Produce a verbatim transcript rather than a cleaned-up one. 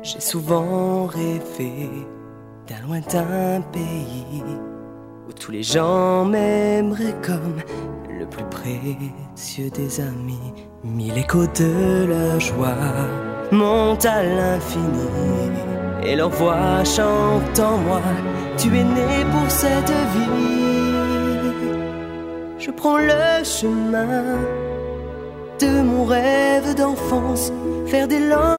J'ai souvent rêvé d'un lointain pays où tous les gens m'aimeraient comme le plus précieux des amis. Mille échos de leur joie montent à l'infini et leur voix chante en moi. Tu es né pour cette vie. Je prends le chemin de mon rêve d'enfance, faire des langues.